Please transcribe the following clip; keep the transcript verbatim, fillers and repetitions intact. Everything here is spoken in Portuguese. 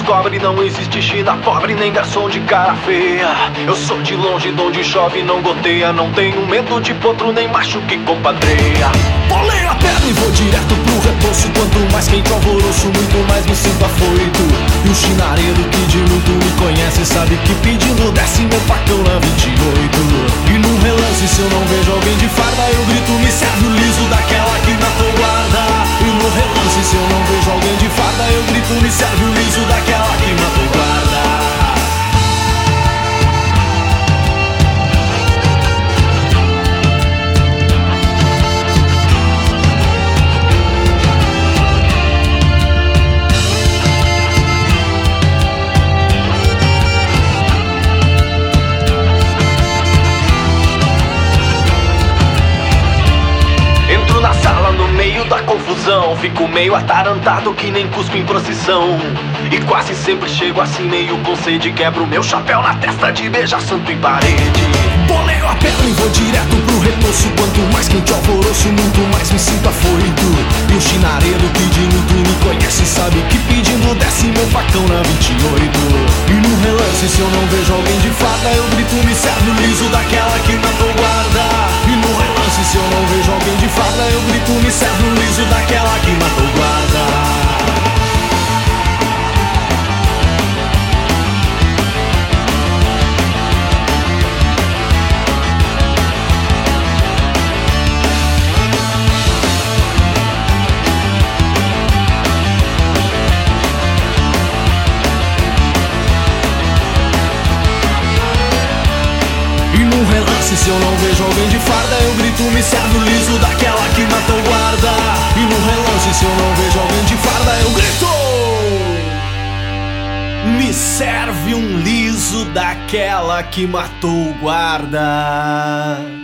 descobre, não existe China pobre, nem garçom de cara feia. Eu sou de longe, de onde chove não goteia. Não tenho medo de potro, nem macho que compadreia. Boleio a perna e vou direto pro reposto. Quanto mais quente o alvoroço, muito mais me sinto afoito. E o chinareiro que de muito me conhece sabe que pedindo desce meu facão na vinte e oito. E num relance, se eu não vejo alguém de farda, eu grito, me serve o liso daquela que matou guarda. E no relance, se eu não vejo alguém de farda, eu grito, me serve o liso daquela que matou guarda. Da confusão, fico meio atarantado que nem cuspo em procissão. E quase sempre chego assim meio com sede. Quebro meu chapéu na testa de beijar santo em parede. Boleio a perna e vou direto pro reposto. Quanto mais quente o alvoroço, muito mais me sinto afoito. E o chinareiro que de muito me conhece sabe que pedindo desce meu facão na vinte e oito. E no relance, se eu não vejo alguém de farda, eu grito, me serve o liso daquela que matou guarda. E no relance, se eu não vejo alguém de farda, eu grito, me serve o liso daquela que matou guarda. Se eu não vejo alguém de farda, eu grito, me serve o liso daquela que matou guarda. E no relance, se eu não vejo alguém de farda, eu grito, me serve um liso daquela que matou guarda.